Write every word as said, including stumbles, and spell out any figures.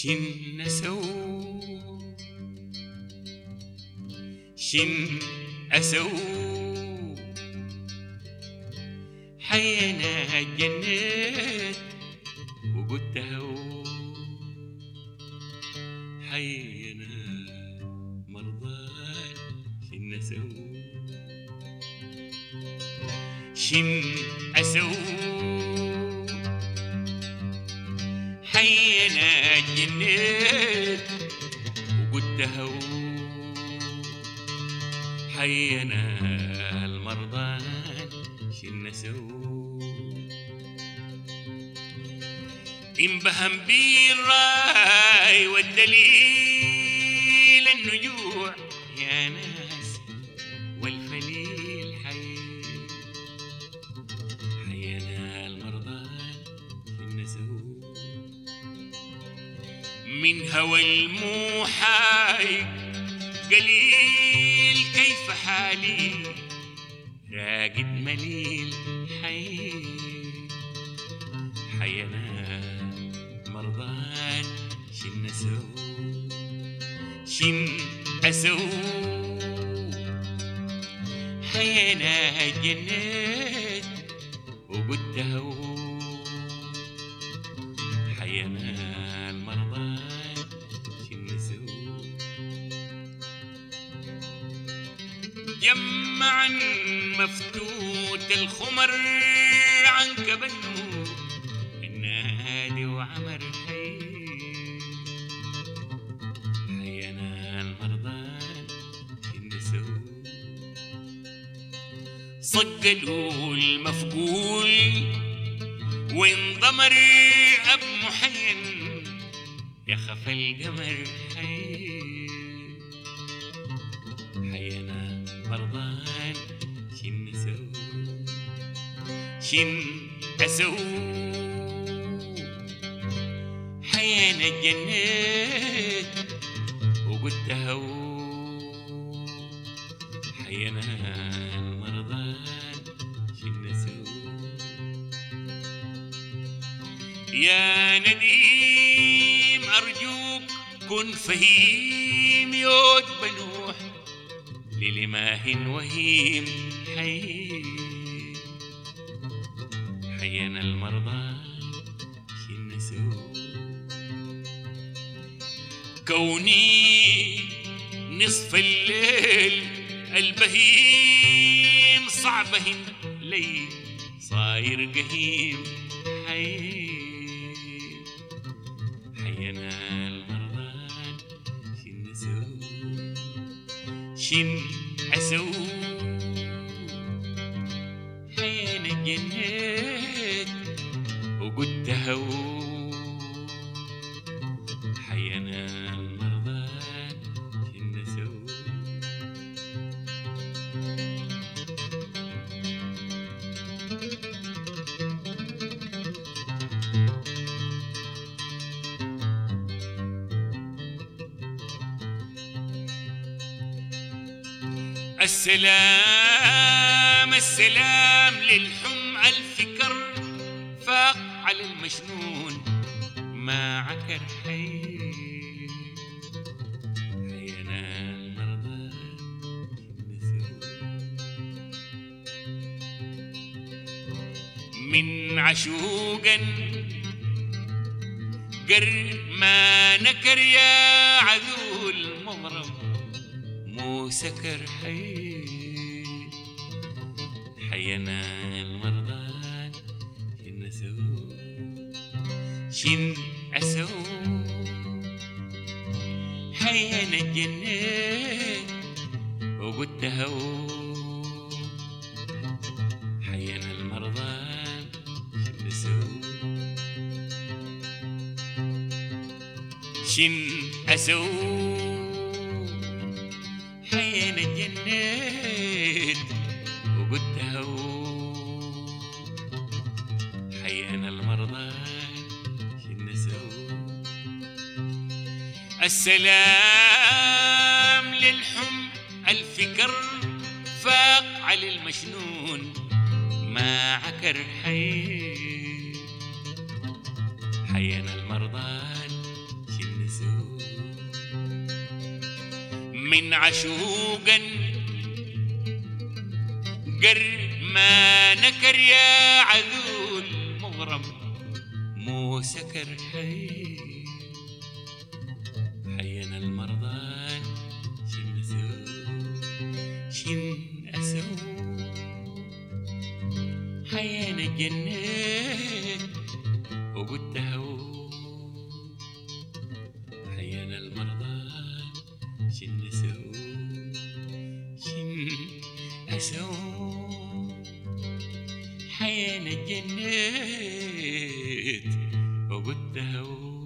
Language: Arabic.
شن أسو شن أسو حينا جنيت وقلت هو حينا مرضان شن أسو شن أسو حينا جنيت وقلت هو حينا المرضان شن أسو إن بهم بي الراي والدليل النجوع يا ناس والفليل حي حينا المرضان شن أسو من هوى الموحاي قليل كيف حالي راقد مليل حي حينا مرضان شن أسو شن أسو حينا جنيت وقلت هو حينا المرضان شن أسو جمعا مفتوت الخمر عن كبنه النادي وعمر حي حينا المرضان شن أسو صقلوا المفقول وانضمر أب محين يخف القمر حي حينا مرضان شن أسو شن أسو حينا جنيت وقلت هو حينا المرضان شن أسو يا نديم أرجوك كن فهيم يود بنوح للماه وهيم حي حينا المرضان شن أسو كوني نصف الليل البهيم صعبهن لي صاير قهيم حي حينا المرضان شن أسو شن أسو حينا جنيت وقلت هو حينا المرضان شن أسو السلام السلام للحم الفكر فاق على المجنون ما عكر حي حينا المرضان شن أسو من عشوقا قر ما نكر يا عذو المضرب مو سكر حي حينا المرضان شن أسو شن أسو حينا جنيت وقلت هو حينا المرضان شن أسو شن أسو حينا جنيت وقلت هو حينا المرضان شن أسو السلام للحم الفكر فاق على المجنون ما عكر حي حينا المرضان شن من عشوقا قر ما نكر يا عذول مغرم مو سكر حي حينا المرضان شن أسوي شن أسوي حينا الجنات وقلت هو حينا المرضان شن أسوي شن أسوي حينا الجنات وقلت هو